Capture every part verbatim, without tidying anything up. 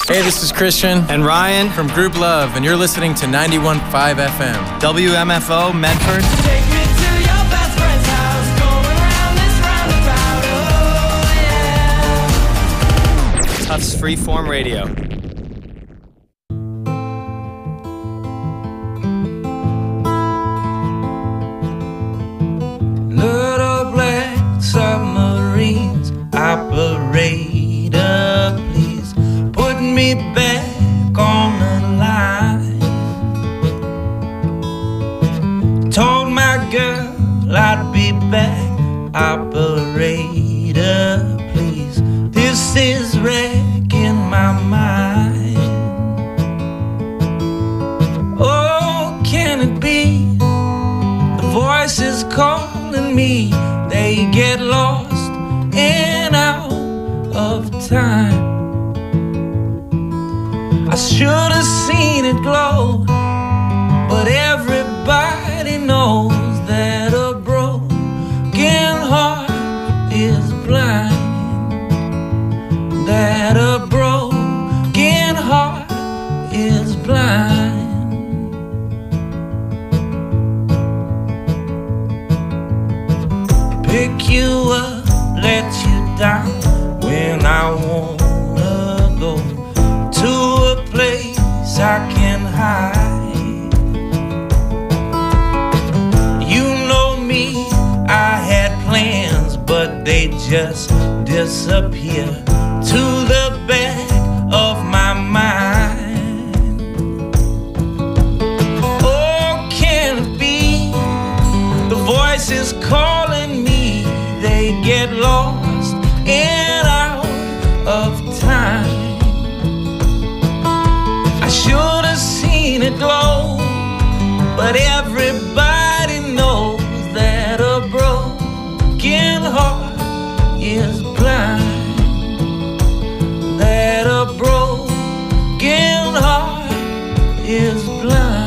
Hey, this is Christian and Ryan from Group Love, and you're listening to ninety-one point five F M. W M F O Medford. Take me to your best friend's house, going round this roundabout, oh yeah. Tufts Freeform Radio. Little black submarines, operator, please put me back on the line. Told my girl I'd be back, operator, please. This is wrecking my mind. Oh, can it be the voices calling me? They get lost and out of time. I should have seen it glow, but everybody knows that a broken heart is blind. That a broken heart is blind. Pick you up, let you down when I wanna go to a place I can hide. You know me, I had plans, but they just disappear to the back of my mind. Oh, can it be the voices calling me? They get lost and out of time. I should have seen it glow, but everybody knows that a broken heart is blind. That a broken heart is blind.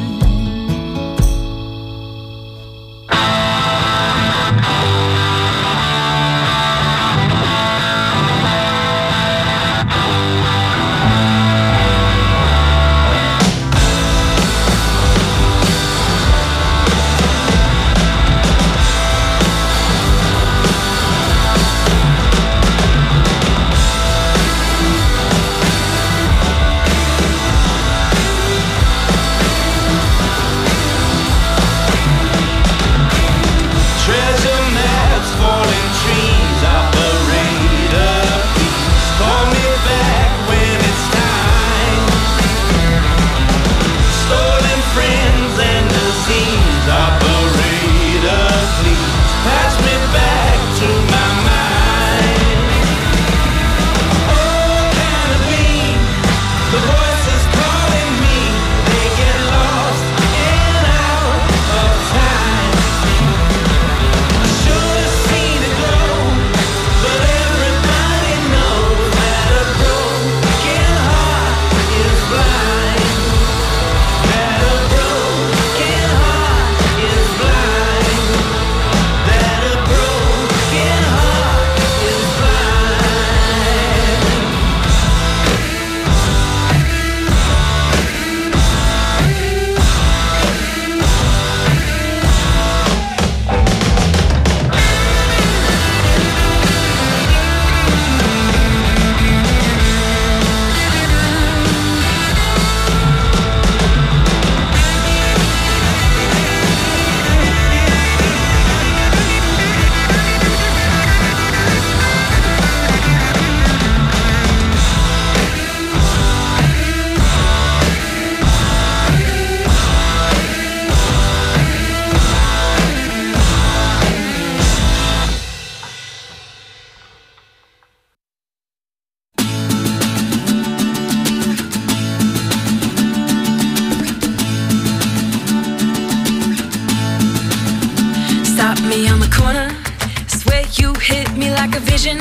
Me on the corner, swear you hit me like a vision.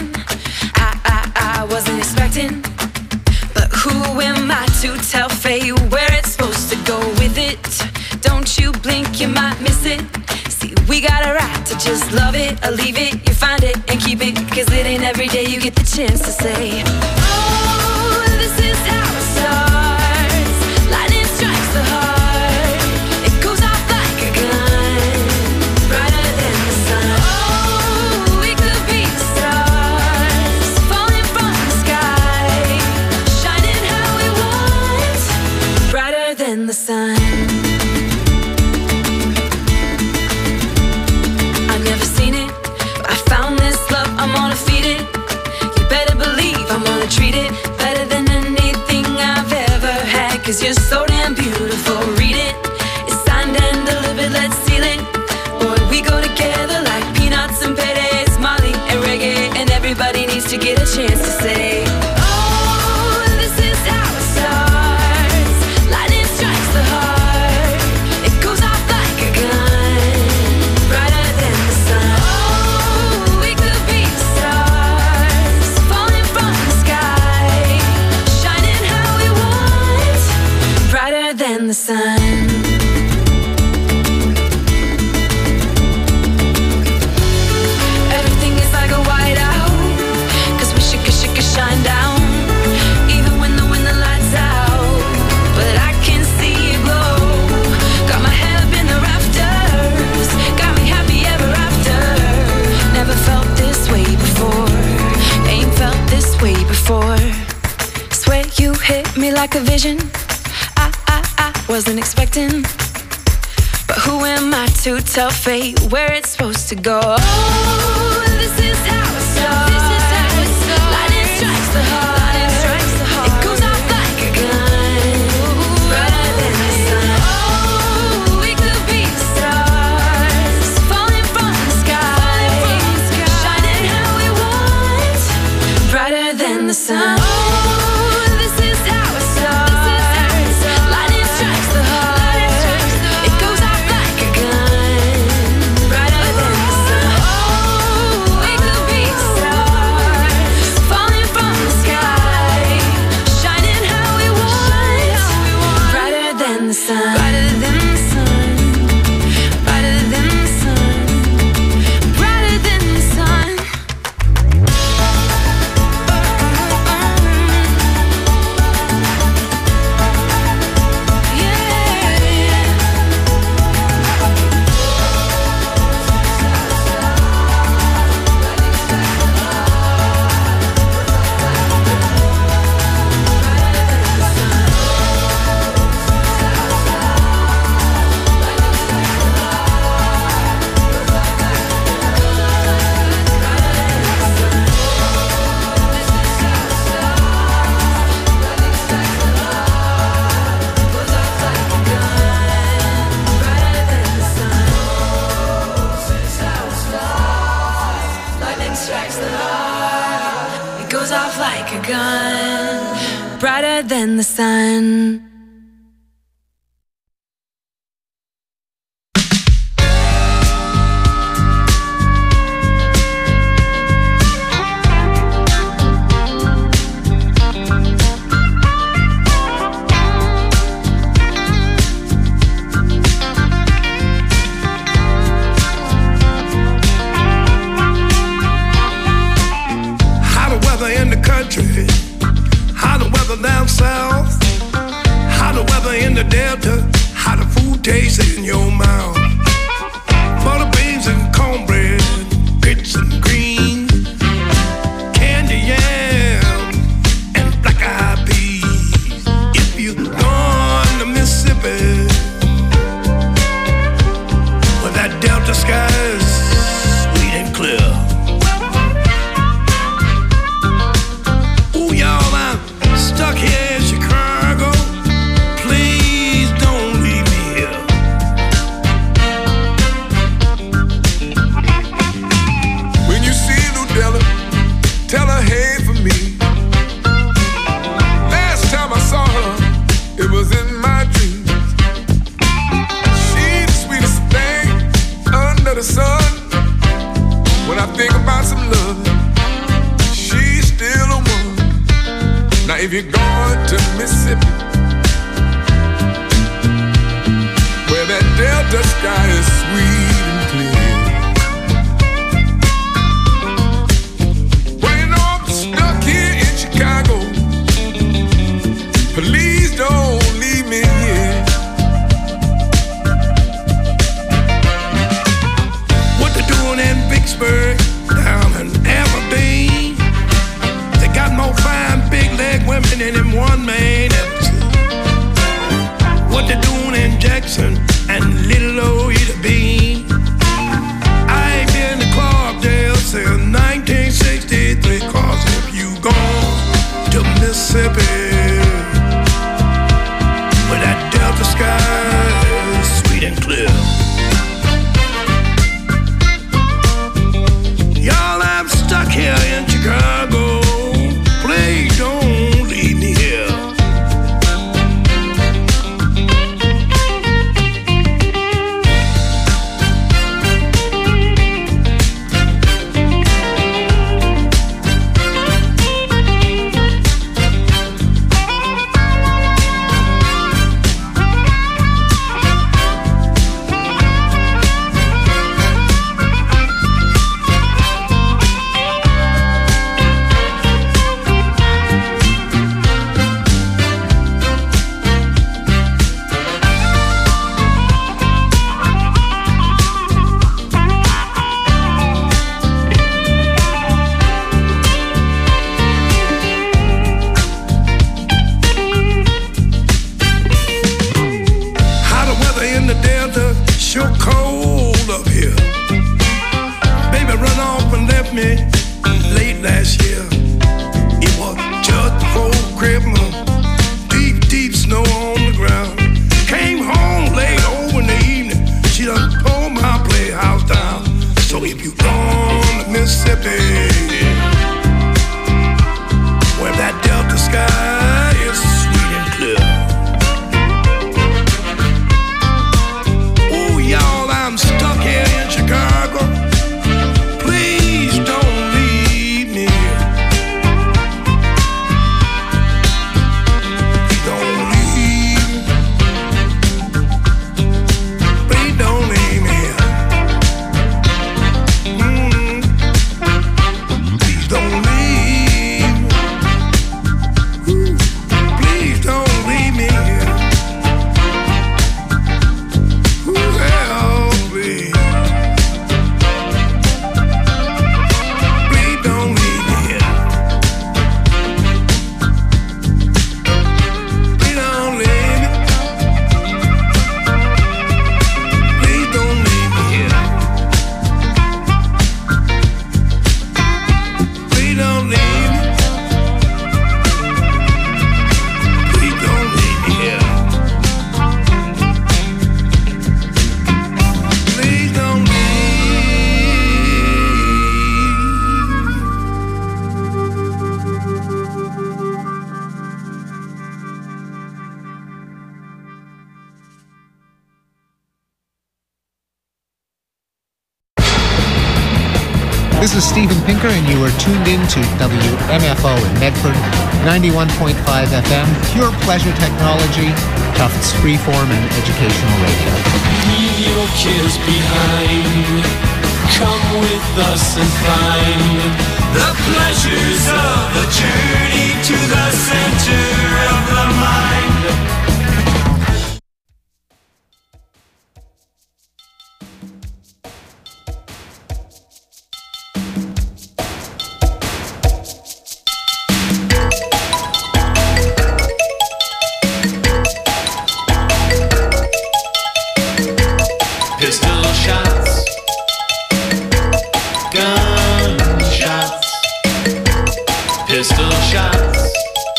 I, I, I wasn't expecting, but who am I to tell fate where it's supposed to go with it? Don't you blink, you might miss it. See, we got a right to just love it or leave it. You find it and keep it, cause it ain't every day you get the chance to say, oh, this is how cause you're so damn beautiful. Read it, it's signed and delivered, let's seal it. Boy, we go together like peanuts and paydays, Molly and reggae, and everybody needs to get a chance to say, oh, this is how it starts. Lightning strikes the heart, it goes off like a gun, brighter than the sun. Oh, we could be the stars, falling from the sky, shining how we want, brighter than the sun. Shine down, even when the when the lights out. But I can see you glow. Got my head up in the rafters, got me happy ever after. Never felt this way before, ain't felt this way before. Swear you hit me like a vision, I, I, I wasn't expecting. But who am I to tell fate where it's supposed to go? Oh, this is how it starts. This is how it starts. Lightning strikes the heart. Lightning strikes the heart. It goes off like a gun, brighter than the sun. Oh, we could be the stars, falling from the sky, shining how we want, brighter than the sun. Oh, this is how it starts. Lightning strikes the heart. It goes off like a gun, brighter than the sun. Oh, we could be the stars, falling from the sky, shining how we want, brighter than the sun. Brighter than the sun, brighter than the sun, brighter than the sun. Lightning strikes the heart. It goes off like a gun, brighter than the sun. How the weather in the country, how the weather down south, how the weather in the delta, how the food tastes in your mouth. Butter beans and cornbread, grits and greens, candy yam and black eyed peas. If you gone to Mississippi, where that delta sky is sweet and clear. Stuck here in Chicago, please don't leave me here. When you see Ludella, tell her hey for me. Last time I saw her, it was in my dreams. She's the sweetest thing under the sun. When I think about some love, she's still a one. Now if you're going to Mississippi, where that delta sky is sweet and clear. Well, you know I'm stuck here in Chicago, please don't leave me here. What they doing in Vicksburg, down in Aberdeen, they got more fine big leg women in them one man episode. What they doing in Jackson and little old Ida Bean? I ain't been to Clarkdale since nineteen sixty-three. Cause if you gone to Mississippi, summer, deep, deep snow on the ground. Came home late over in the evening, she done tore my playhouse down. So if you gone to Mississippi, where that Delta sky is sweet and clear. Oh, y'all, I'm stuck here in Chicago. Please don't leave me. Don't leave. Please don't leave me. Mm. Please don't leave. Ooh. Please don't leave me. Ooh, hell, please. Please don't leave me. Please don't leave me. Please don't leave me here. Please don't leave me. Please don't leave me here. Please don't leave. This is Steven Pinker, and you are tuned in to W M F O in Medford, ninety-one point five F M, pure pleasure technology, Tufts freeform and educational radio. Leave your kids behind. Come with us and find the pleasures of the journey to the center of the mind. Pistol shots, gun shots, pistol shots,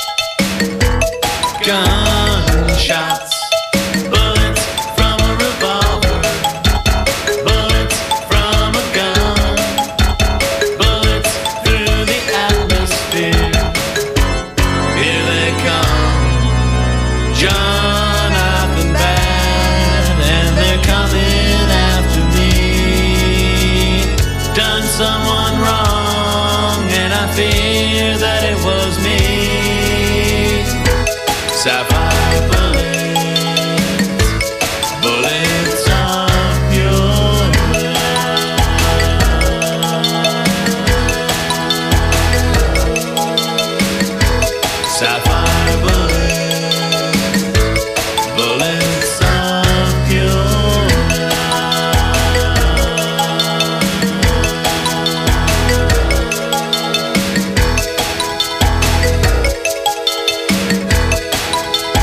gun shots, bullets from a revolver, bullets from a gun, bullets through the atmosphere. Here they come, Jonathan Bad, and they're coming after me. Done someone wrong, and I fear that it was me. Sapphire bullets, bullets of pure light. Sapphire bullets, bullets of pure light.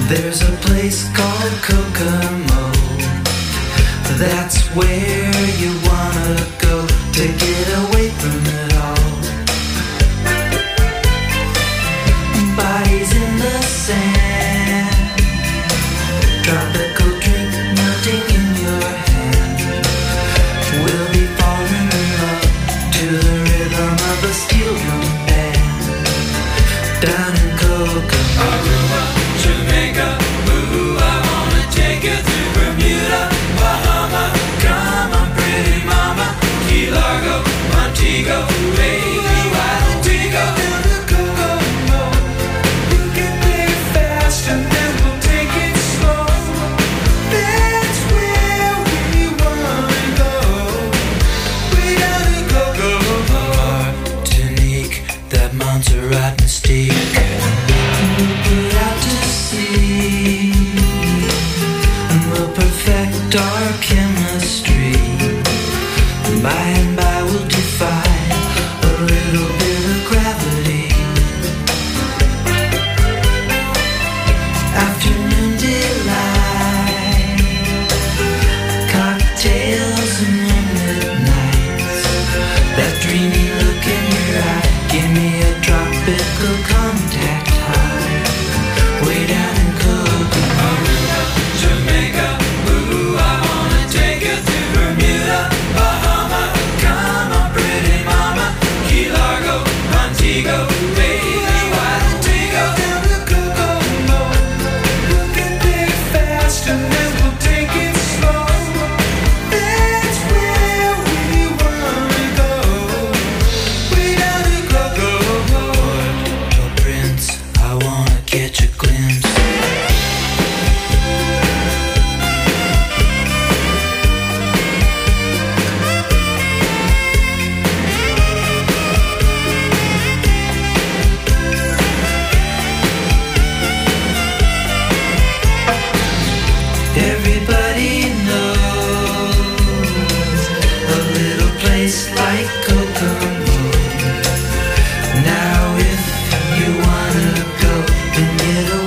There's a place called Kokomo. That's where you wanna go to get away from it all. Bodies in the sand, tropical drink melting in your hand. We'll be falling in love to the rhythm of a steel drum band. Down in Kokomo, Aruba, Jamaica, ooh, I wanna take you to Bermuda, Bahama, come on pretty mama, Key Largo, Montego, baby, why don't we go down to Kokomo? We can play fast and then we'll take it slow. That's where we wanna go. We gotta go, go, go. Martinique, that Montserrat mystique. We'll put out to sea and we'll perfect our chemistry. By and by we'll defy a little bit of gravity. Afternoon delight, cocktails and moonlit nights. That dreamy look in your eye, give me a tropical contact high. Way down in Kokomo, Jamaica, ooh, I wanna take you to Bermuda, Bahama, come on pretty mama, Key Largo, Montego, baby, why don't we go down to Kokomo? We can play fast and then we'll take it slow. That's where we wanna go. We gotta go, go, go. Puerto Prince, I wanna catch a glimpse. Everybody knows a little place like Kokomo. Now if you wanna go and get away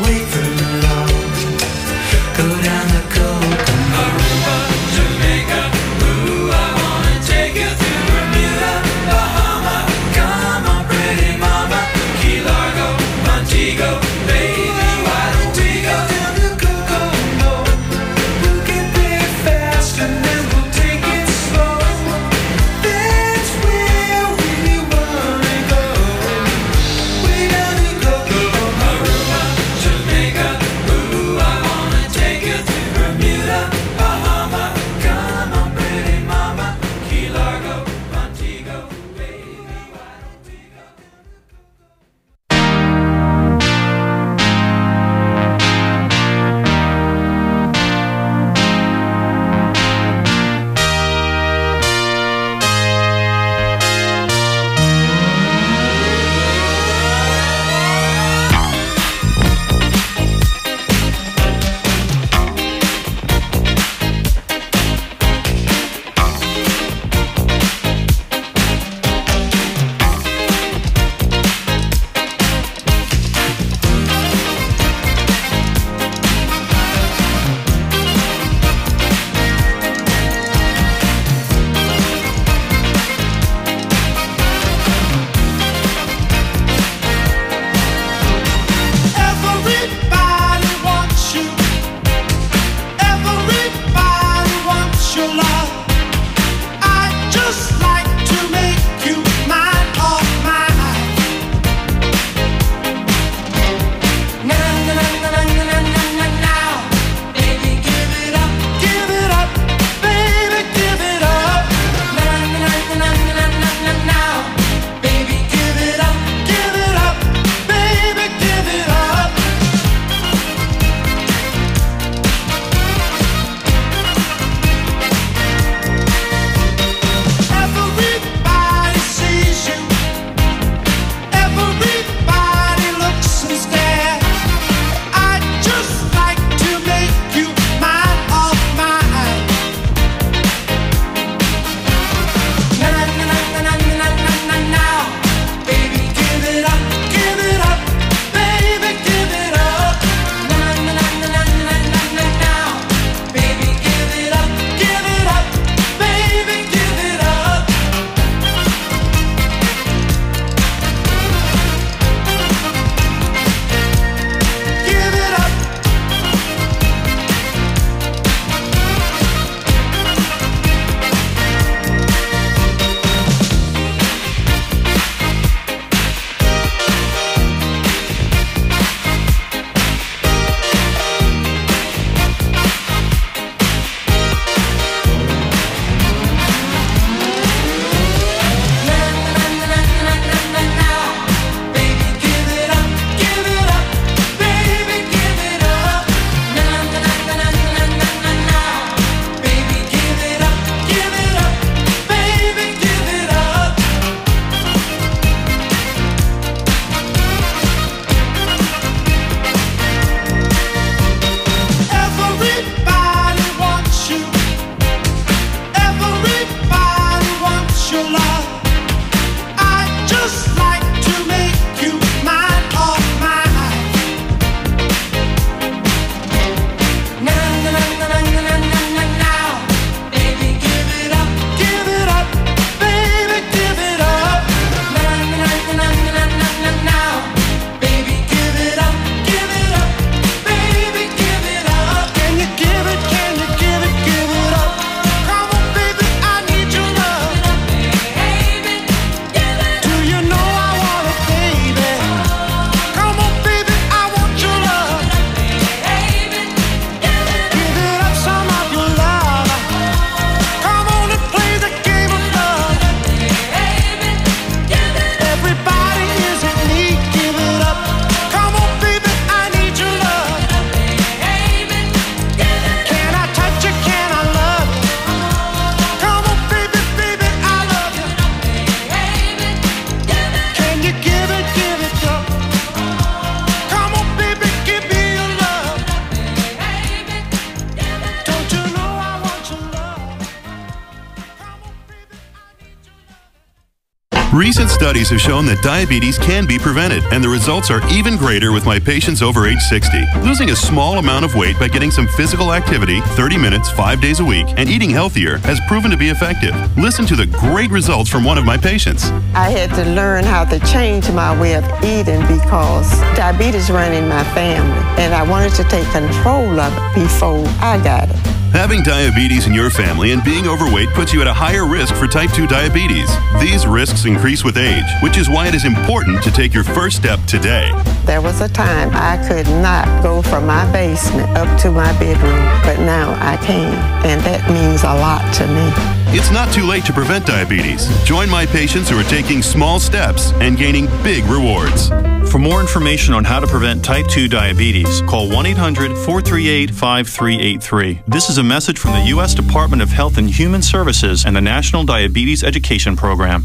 Recent studies have shown that diabetes can be prevented, and the results are even greater with my patients over age sixty. Losing a small amount of weight by getting some physical activity, thirty minutes, five days a week, and eating healthier has proven to be effective. Listen to the great results from one of my patients. I had to learn how to change my way of eating because diabetes ran in my family, and I wanted to take control of it before I got it. Having diabetes in your family and being overweight puts you at a higher risk for type two diabetes. These risks increase with age, which is why it is important to take your first step today. There was a time I could not go from my basement up to my bedroom, but now I can, and that means a lot to me. It's not too late to prevent diabetes. Join my patients who are taking small steps and gaining big rewards. For more information on how to prevent type two diabetes, call one eight hundred, four three eight, five three eight three. This is a message from the U S Department of Health and Human Services and the National Diabetes Education Program.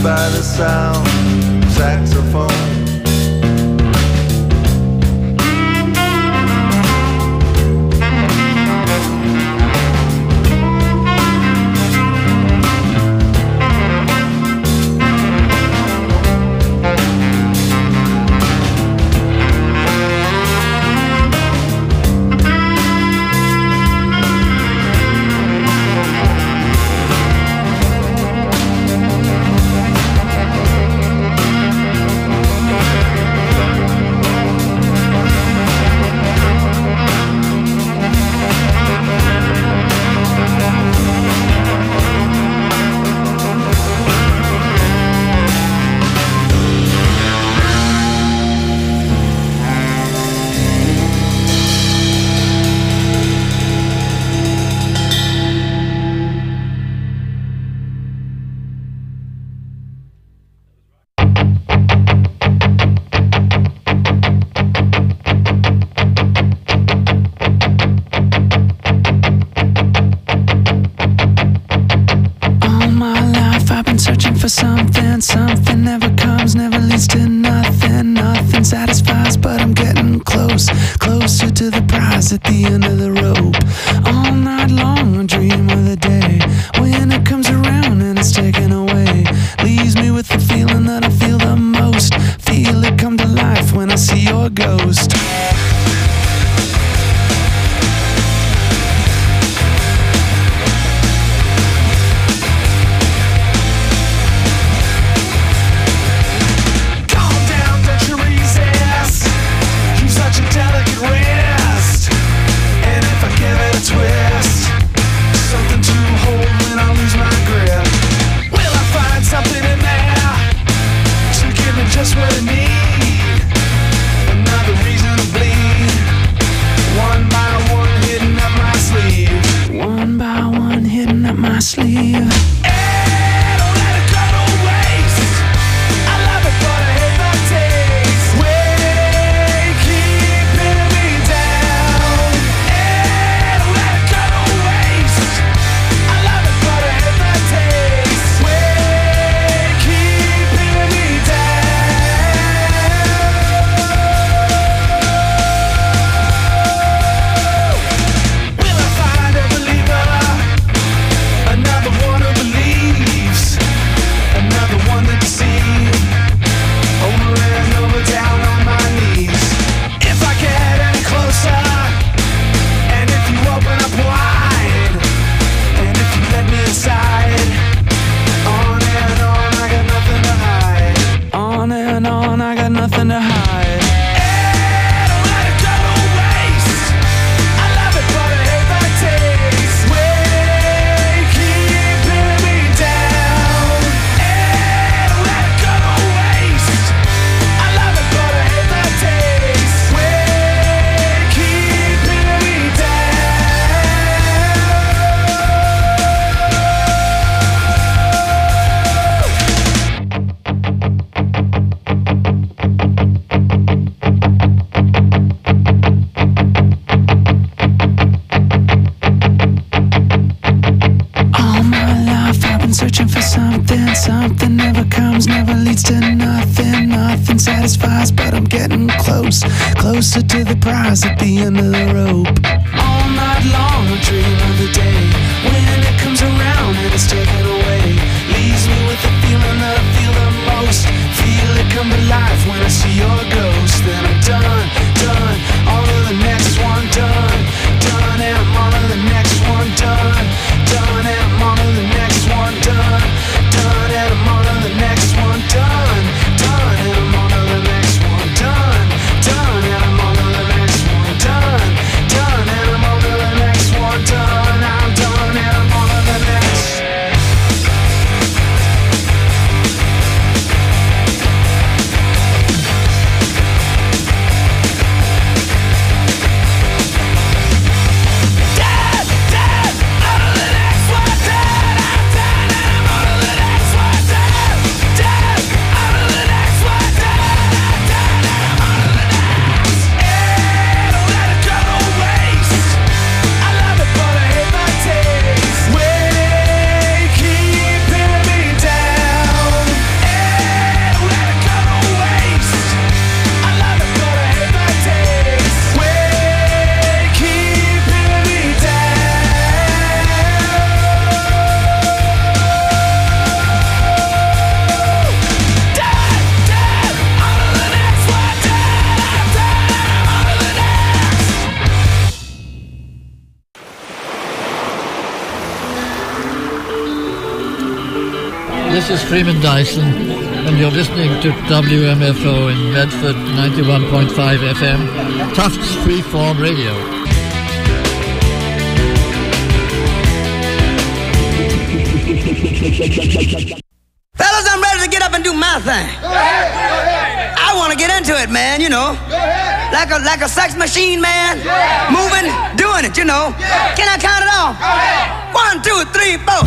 by the sound of saxophone. is Freeman Dyson, and you're listening to W M F O in Medford, ninety-one point five F M, Tufts Freeform Radio. Fellas, I'm ready to get up and do my thing. Go ahead, go ahead. I want to get into it, man, you know. Go ahead. Like a like a sex machine, man. Yeah. Moving, doing it, you know. Yeah. Can I count it off? Go ahead. One, two, three, four.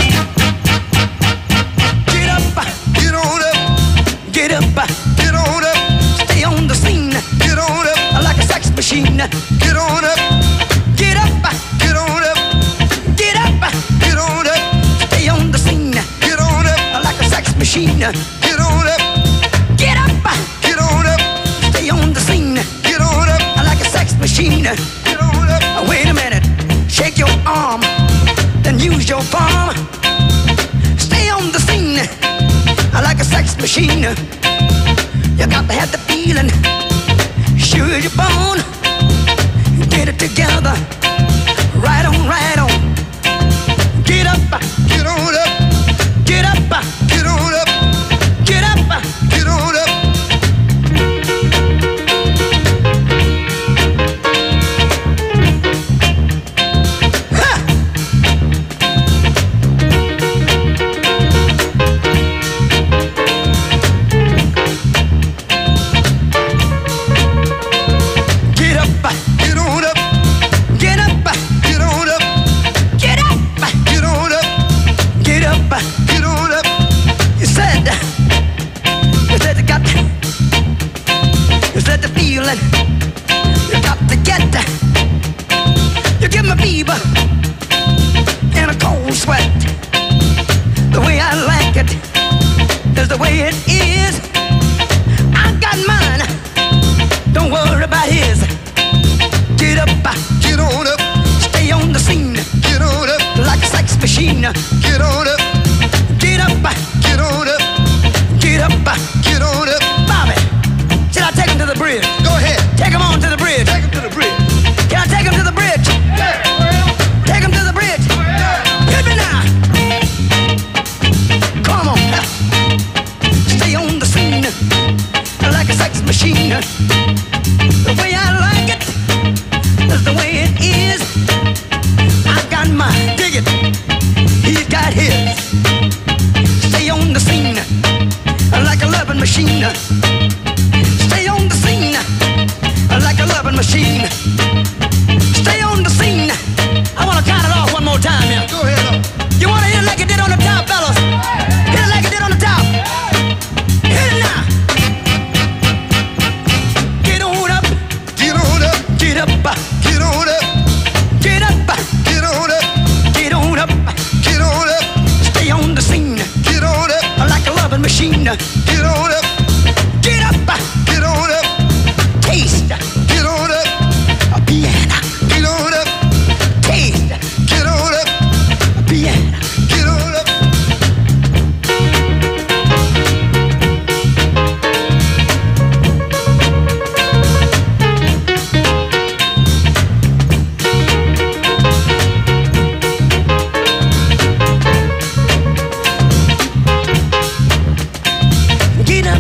Get up, get on up. Get up, get on up. Stay on the scene. Get on up. Like a sex machine. Get on up. Get up, get on up. Get up, get on up. Stay on the scene. Get on up. Like a sex machine. Get on up. Get up, get on up. Stay on the scene. Get on up. Like a sex machine. Get on up. Wait a minute. Shake your arm. Then use your palm. Stay on the scene. Like a sex machine. You got to have the feeling. Sure as you're born. Get it together. Right on, right on. Get up, get on up. Get up, get on up. Get up, get on up. Ha! Get up, get on up. Get up, get on up. Get up, get on up. Get up, get on up. You said, you said you got, you said the feeling. You got to get, you give me fever and a cold sweat. The way I like it is the way it is. I got mine. Don't worry about his. Get up, get on up. Stay on the scene. Get on up. Like a sex machine. Get on up. Get up, get on up. Get up, get on up. Bobby, should I take him to the bridge? Go ahead. Take him on to the bridge. Take him to the bridge. Can I take him to the bridge? Yeah. Take him to the bridge. Yeah. Hit me now. Come on. Stay on the scene. Like a sex machine. The way I like it is the way it is. I got mine. Dig it. He's got his. Stay on the scene like a loving machine. Stay on the scene like a loving machine. Stay on the scene. I want to count it off one more time here. Go ahead. You want to hit it like it did on the top, fellas? Hit it like it did on the top. Hit it now. Get on up. Get on up. Get up. Get on up. Get up. Get on up. Get on up. Get on up. Stay on the scene. Get on up. Like a loving machine. Get on up. Get up. Get on up. Taste. Get on up. A piano. Get on up. Taste. Get on up. A piano. Get on up. Get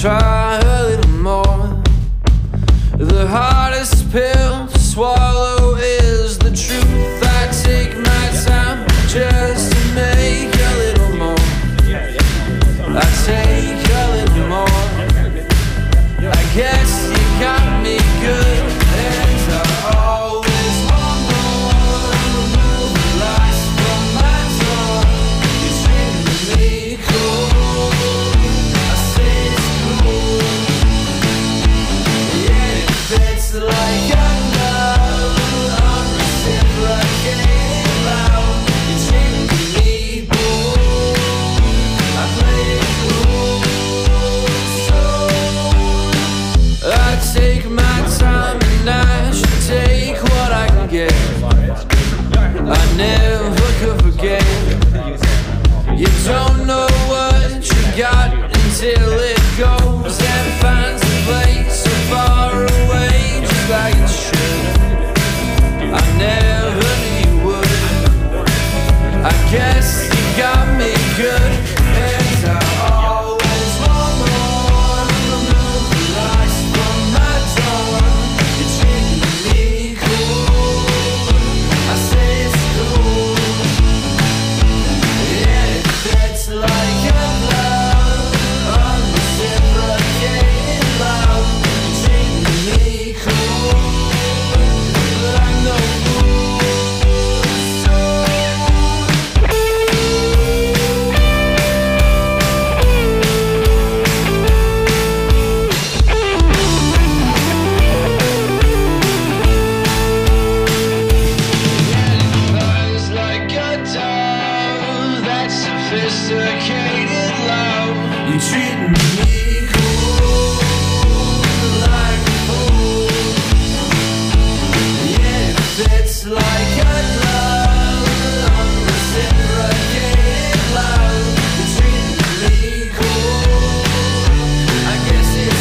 try a little more. The hardest pill to swallow is the truth. I take my time just to make a little more. I take a little more. I guess you got me good, and I always want more. Remove the lies from my tongue. You're treating me cool. I say it's cool. Yeah, it fits like a glove. I'm reciprocating loud. You're treating me cool. I play it cool. So I take my time and I should take what I can get. I never could forget. You don't know what you got until it goes and finds a place so far away, just like it should. I never knew you would. I guess you got me good, and I always want more. Remove the lies from my tongue. You're treating me cool. I say it's cool. Yeah, it fits like a glove. I'm reciprocating loud. You're treating me cool. Like no fool. So Burns like a dove, that sophisticated love. You treating me cool, like a fool. Yeah, it fits like a glove. I'm reciprocating loud. You treating me cool. I guess it's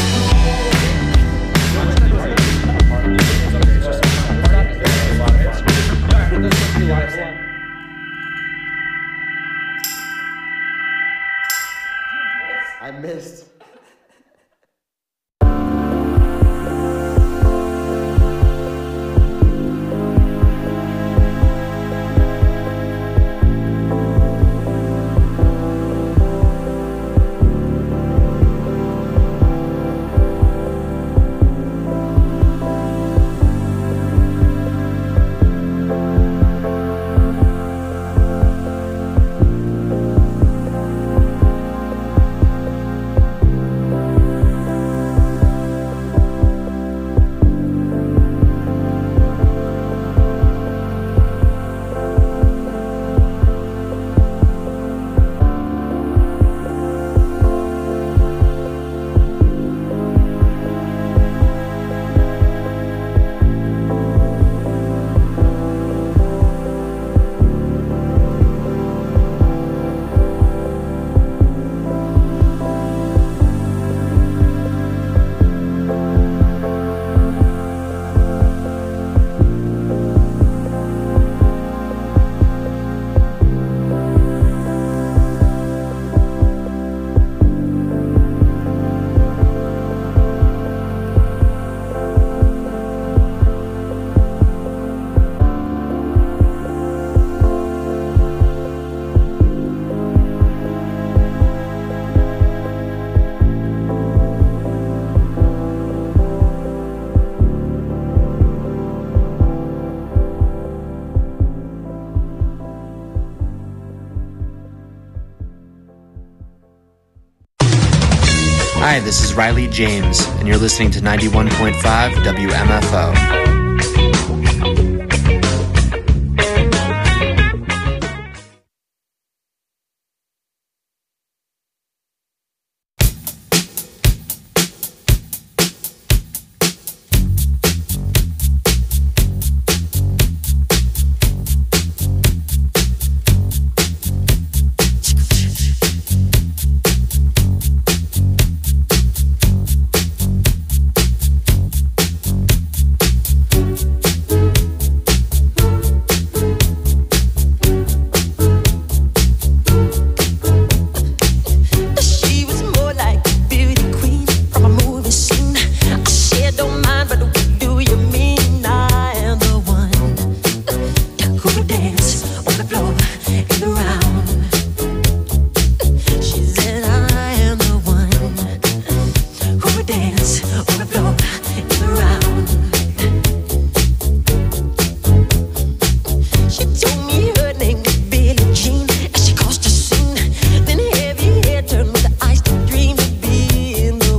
I missed. Hi, this is Riley James, and you're listening to ninety-one point five W M F O.